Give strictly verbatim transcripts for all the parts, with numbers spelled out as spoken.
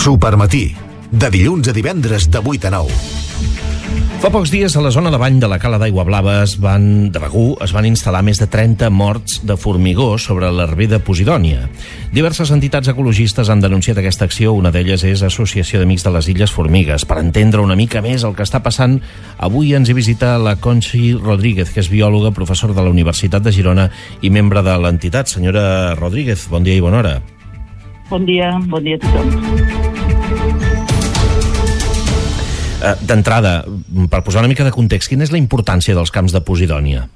Supermatí, de dilluns a divendres de vuit a nou. Fa pocs dies a la zona de bany de la cala d'Aigua Blava es van, de Begur es van instal·lar més de trenta morts de formigó sobre l'arber de Posidònia. Diverses entitats ecologistes han denunciat aquesta acció. Una d'elles és Associació d'Amics de les Illes Formigues. Per entendre una mica més el que està passant, avui ens hi visita la Conchi Rodríguez, que és biòloga, professora de la Universitat de Girona i membre de l'entitat. Senyora Rodríguez, bon dia i bona hora. Bon dia, bon dia a tothom. D'entrada, per posar una mica de context, quina és la importància dels camps de Posidònia?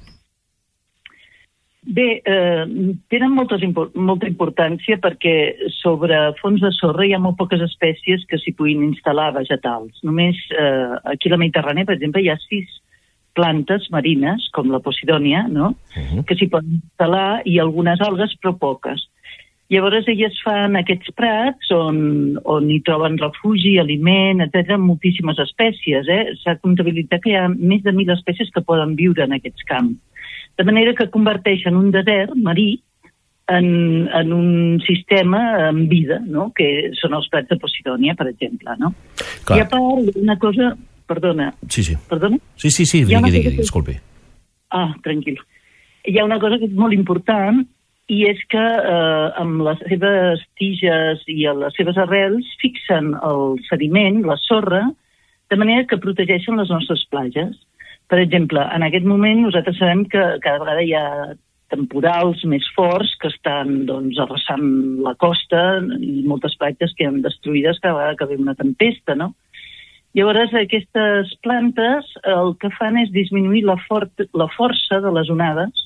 Bé, eh, tenen moltes, molta importància perquè sobre fons de sorra hi ha molt poques espècies que s'hi puguin instal·lar vegetals. Només eh, aquí a la Mediterrània, per exemple, hi ha sis plantes marines, com la Posidònia, no? Uh-huh. que s'hi poden instal·lar, i algunes algues, però poques. Llavors elles fan aquests prats on, on hi troben refugi, aliment, etcètera, moltíssimes espècies. Eh? S'ha comptabilitzat que hi ha més de mil espècies que poden viure en aquests camps. De manera que converteixen un desert marí en, en un sistema amb vida, no? que són els prats de Posidònia, per exemple. No? Clar. I a part, hi ha una cosa... Perdona. Sí, sí. Perdona? Sí, sí, sí, digui, digui, digui, disculpi. Ah, tranquil. Hi ha una cosa que és molt important, i és que eh, amb les seves tiges i les seves arrels fixen el sediment, la sorra, de manera que protegeixen les nostres platges. Per exemple, en aquest moment nosaltres sabem que cada vegada hi ha temporals més forts que estan doncs, arrasant la costa i moltes platges queden destruïdes cada vegada que ve una tempesta, no? Llavors, aquestes plantes el que fan és disminuir la, for la força de les onades,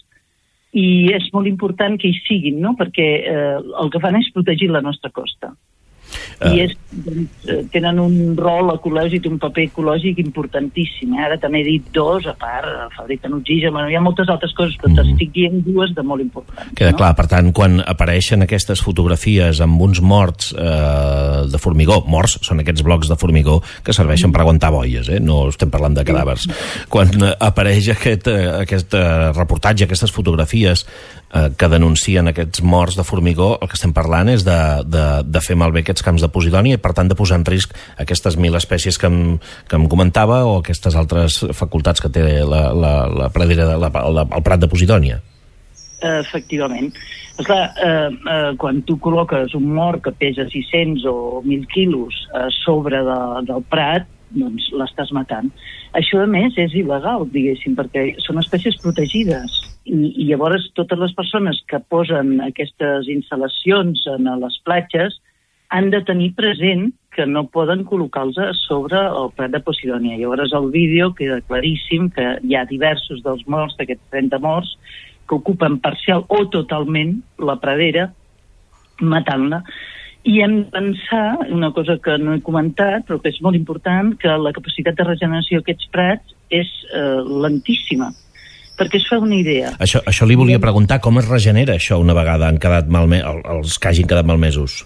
i és molt important que hi siguin, no? perquè eh, el que fan és protegir la nostra costa. Uh. I és, doncs, tenen un rol ecològic, un paper ecològic importantíssim. Eh? Ara també he dit dos, a part, fabriquen oxigen, bueno, hi ha moltes altres coses, però mm. t'estic dient dues de molt importants. Queda no? clar, per tant, quan apareixen aquestes fotografies amb uns morts eh, de formigó, morts són aquests blocs de formigó que serveixen mm. per aguantar boies, eh? no estem parlant de cadàvers. Mm. Quan apareix aquest, aquest reportatge, aquestes fotografies eh, que denuncien aquests morts de formigó, el que estem parlant és de, de, de fer malbé aquests camps de Posidònia i, per tant, de posar en risc aquestes mil espècies que em, que em comentava o aquestes altres facultats que té la, la, la pradera, la, la, el prat de Posidònia. Efectivament. Esclar, eh, eh, quan tu col·loques un mort que pesa sis-cents o mil quilos a sobre de, del prat, doncs l'estàs matant. Això, a més, és il·legal, diguéssim, perquè són espècies protegides. I, i llavors totes les persones que posen aquestes instal·lacions en les platges han de tenir present que no poden col·locar-los a sobre el prat de Posidònia. Llavors el vídeo queda claríssim que hi ha diversos dels morts, d'aquests trenta morts, que ocupen parcial o totalment la pradera, matant-la. I hem de pensar, una cosa que no he comentat, però que és molt important, que la capacitat de regeneració d'aquests prats és eh, lentíssima. Perquè es fa una idea. Això, això li volia preguntar, com es regenera això una vegada han quedat malme... els que hagin quedat malmesos?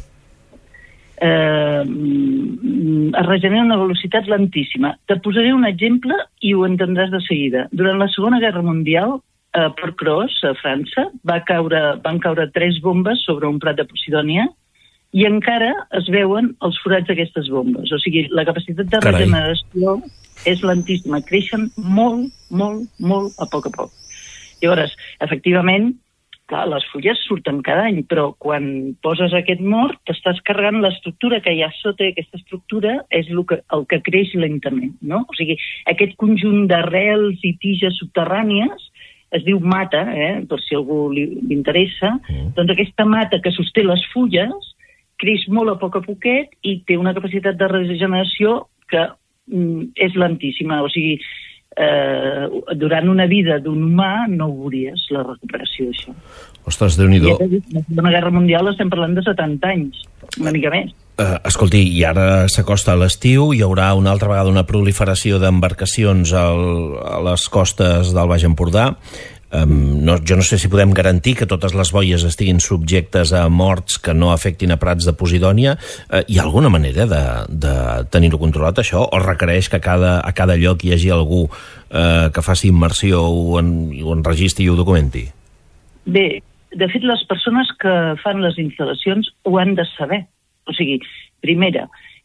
Eh, es regenera una velocitat lentíssima. Te posaré un exemple i ho entendràs de seguida. Durant la Segona Guerra Mundial, a Port Cros, a França, va caure, van caure tres bombes sobre un prat de Posidònia i encara es veuen els forats d'aquestes bombes. O sigui, la capacitat de Carai. regeneració és lentíssima. Creixen molt, molt, molt a poc a poc. Llavors, efectivament, clar, les fulles surten cada any, però quan poses aquest mort t'estàs carregant l'estructura que hi ha sota. Aquesta estructura és el que, el que creix lentament, no? O sigui, aquest conjunt d'arrels i tiges subterrànies es diu mata, eh? per si algú li, li interessa, mm. doncs aquesta mata que sosté les fulles creix molt a poc a poquet i té una capacitat de regeneració que mm, és lentíssima. O sigui, eh, durant una vida d'un humà no ho veuries, la recuperació d'això. Ostres, Déu-n'hi-do. La Segona Guerra Mundial estem parlant de setanta anys, una mica més. Uh, escolti, i ara s'acosta l'estiu, hi haurà una altra vegada una proliferació d'embarcacions al, a les costes del Baix Empordà. Um, no, jo no sé si podem garantir que totes les boies estiguin subjectes a morts que no afectin a prats de Posidònia. Uh, hi ha alguna manera de, de tenir-ho controlat, això? O requereix que a cada, a cada lloc hi hagi algú uh, que faci immersió, ho, en, ho enregistri i ho documenti? Bé, de fet, les persones que fan les instal·lacions ho han de saber. O sigui, primera,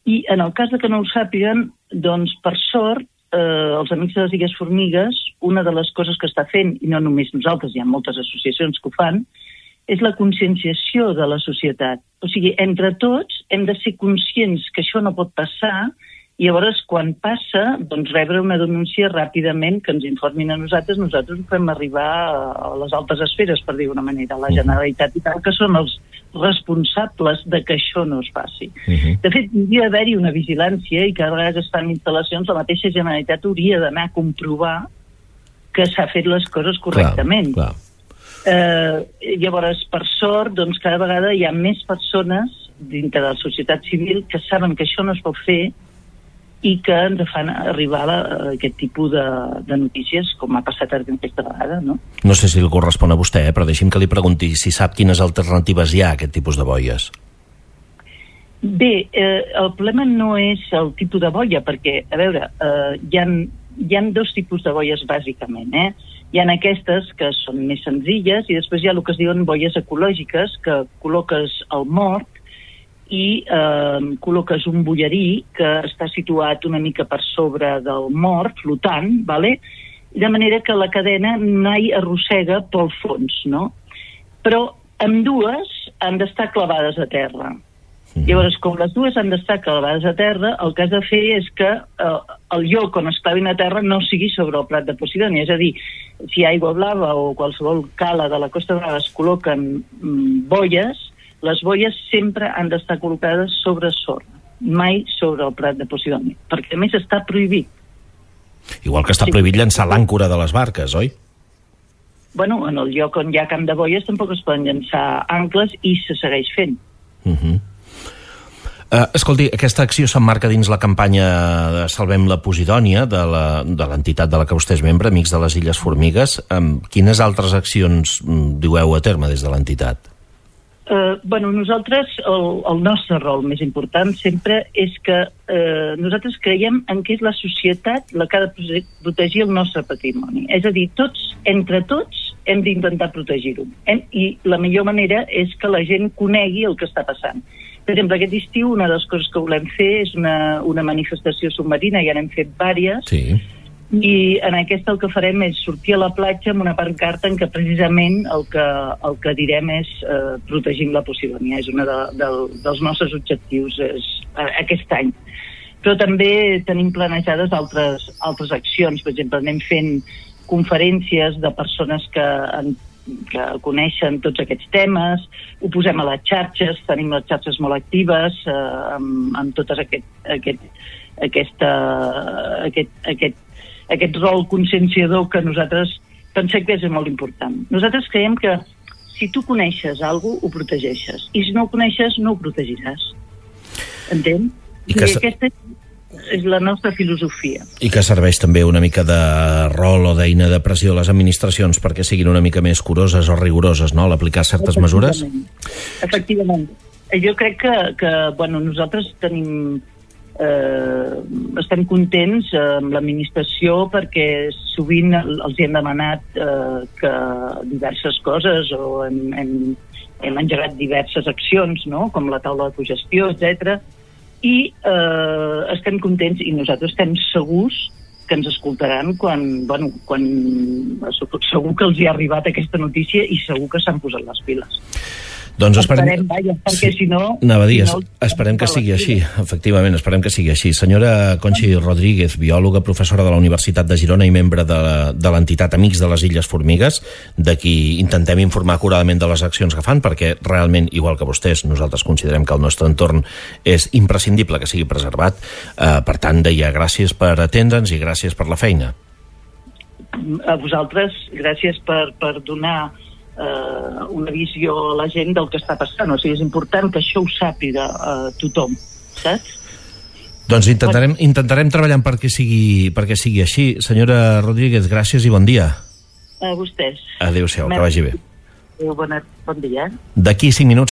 I en el cas de que no ho sàpiguen, doncs, per sort, eh, els Amics de les Illes Formigues, una de les coses que està fent, i no només nosaltres, hi ha moltes associacions que ho fan, és la conscienciació de la societat. O sigui, entre tots hem de ser conscients que això no pot passar, i llavors, quan passa, doncs rebre una denúncia ràpidament, que ens informin a nosaltres, nosaltres ho fem arribar a les altes esferes, per dir d'una manera, a la Generalitat i tal, que són els responsables de que això no es faci. Uh-huh. De fet, hauria d'haver-hi una vigilància, i cada vegada que es fan instal·lacions, la mateixa Generalitat hauria d'anar a comprovar que s'ha fet les coses correctament. Clar, clar. Eh, llavors, per sort, doncs cada vegada hi ha més persones dintre de la societat civil que saben que això no es pot fer i que ens fan arribar a aquest tipus de, de notícies, com ha passat aquesta vegada, no? No sé si el correspon a vostè, eh, però deixi'm que li pregunti si sap quines alternatives hi ha a aquest tipus de boies. Bé, eh, el problema no és el tipus de boia, perquè, a veure, eh, hi ha, hi ha dos tipus de boies, bàsicament, eh? Hi ha aquestes que són més senzilles, i després hi ha el que es diuen boies ecològiques, que col·loques el mort i eh, col·loques un bullarí que està situat una mica per sobre del mort, flotant, vale? De manera que la cadena mai arrossega pel fons, no? Però ambdues han d'estar clavades a terra. Llavors, com les dues han d'estar clavades a terra, el que has de fer és que eh, el lloc on es clavin a terra no sigui sobre el Prat de Posidònia. És a dir, si Aigua Blava o qualsevol cala de la Costa Brava es col·loquen mm, boies, les boies sempre han d'estar col·locades sobre sorra, mai sobre el Prat de Posidònia, perquè a més està prohibit. Igual que està prohibit llançar l'àncora de les barques, oi? Bueno, en el lloc on hi ha camp de boies tampoc es poden llançar ancles i se segueix fent. Uh-huh. Uh, escolti, aquesta acció s'emmarca dins la campanya de Salvem la Posidònia de l'entitat de la que vostè és membre, Amics de les Illes Formigues. Um, quines altres accions um, dueu a terme des de l'entitat? Uh, bueno, nosaltres, el, el nostre rol més important sempre és que uh, nosaltres creiem en que és la societat la que ha de protegir el nostre patrimoni. És a dir, tots, entre tots, hem d'intentar protegir-ho. Hem, I la millor manera és que la gent conegui el que està passant. Per exemple, aquest estiu una de les coses que volem fer és una, una manifestació submarina, ja n'hem fet diverses, sí. I en aquesta el que farem és sortir a la platja amb una pancarta en què precisament el que, el que direm és eh, protegim la Posidònia. És un de, de, dels nostres objectius és, eh, aquest any. Però també tenim planejades altres, altres accions. Per exemple, anem fent conferències de persones que, en, que coneixen tots aquests temes, ho posem a les xarxes, tenim les xarxes molt actives eh, amb, amb totes aquest, aquest, aquesta, aquest, aquest aquest rol conscienciador que nosaltres pensem que és molt important. Nosaltres creiem que si tu coneixes alguna cosa, ho protegeixes. I si no ho coneixes, no ho protegiràs. Entén? I, que I aquesta és la nostra filosofia. I que serveix també una mica de rol o d'eina de pressió a les administracions perquè siguin una mica més curoses o rigoroses, no?, a l'aplicar certes mesures? Efectivament. Jo crec que, que bueno, nosaltres tenim... Eh, estem contents eh, amb l'administració perquè sovint els hi hem demanat eh, que diverses coses o hem, hem, hem engegat diverses accions, no?, com la taula de cogestió, etcètera. I eh, estem contents i nosaltres estem segurs que ens escoltaran quan, bueno, quan segur que els hi ha arribat aquesta notícia i segur que s'han posat les piles. Doncs esperem... Esperem, vaja, perquè sí. si no... Anava a dir, si no, esperem que sigui així, efectivament, esperem que sigui així. Senyora Conchi Rodríguez, biòloga, professora de la Universitat de Girona i membre de l'entitat Amics de les Illes Formigues, de qui intentem informar acuradament de les accions que fan, perquè realment, igual que vostès, nosaltres considerem que el nostre entorn és imprescindible que sigui preservat. Eh, per tant, deia, gràcies per atendre'ns i gràcies per la feina. A vosaltres, gràcies per, per donar... Uh, una visió a la gent del que està passant. O sigui, és important que això ho sàpiga uh, tothom, saps? Doncs intentarem, intentarem treballar perquè sigui, perquè sigui així. Senyora Rodríguez, gràcies i bon dia. A vostès. Adéu-siau, que vagi bé. Adéu, bon dia. D'aquí cinc minuts